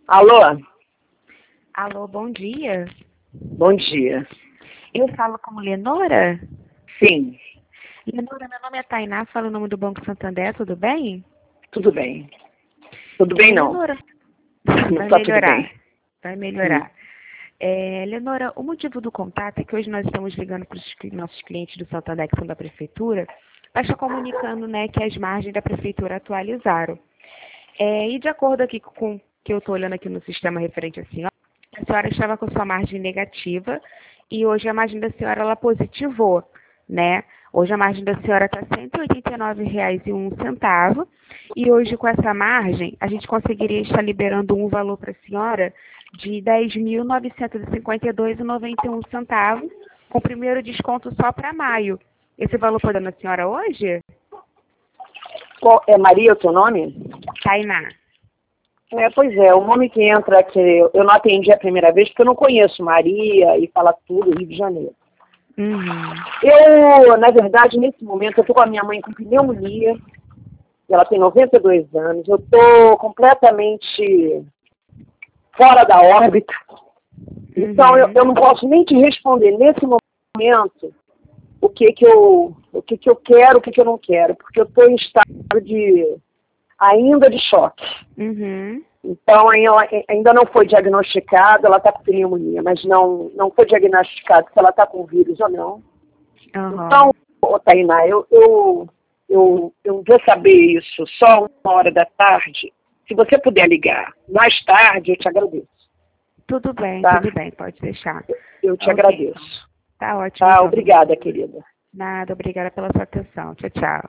Alô? Alô, bom dia. Bom dia. Eu falo com Lenora? Sim, Lenora, meu nome é Tainá, falo o nome do Banco Santander, tudo bem? tudo bem. Tudo bem, não. Lenora, Não vai tá tudo melhorar, bem. vai melhorar. Lenora, o motivo do contato é que hoje nós estamos ligando para os nossos clientes do Santander, que são da Prefeitura, para estar comunicando, né, que as margens da Prefeitura atualizaram. E de acordo aqui com o que eu estou olhando aqui no sistema referente à senhora, a senhora estava com sua margem negativa e hoje a margem da senhora ela positivou, né? Hoje a margem da senhora está R$ 189,01 e hoje com essa margem a gente conseguiria estar liberando um valor para a senhora de R$ 10.952,91, com o primeiro desconto só para maio. Esse valor pode dar na senhora hoje? É Maria o teu nome? Tainá. Pois é, o nome que entra, que eu não atendi a primeira vez, porque eu não conheço Maria e fala tudo Rio de Janeiro. Uhum. Eu, na verdade, nesse momento, eu tô com a minha mãe com pneumonia, ela tem 92 anos, eu tô completamente fora da órbita, então eu não posso nem te responder nesse momento o que eu quero, o que eu não quero, porque eu estou em estado ainda de choque. Uhum. Então, ela ainda não foi diagnosticada, ela está com pneumonia, mas não foi diagnosticado se ela está com vírus ou não. Uhum. Então, Tainá, eu vou saber isso só 1 hora da tarde. Se você puder ligar mais tarde, eu te agradeço. Tudo bem, Tá? tudo bem, pode deixar. Eu te Ok, agradeço. tá ótimo. Tá, Então. obrigada, querida. Nada, obrigada pela sua atenção. Tchau, tchau.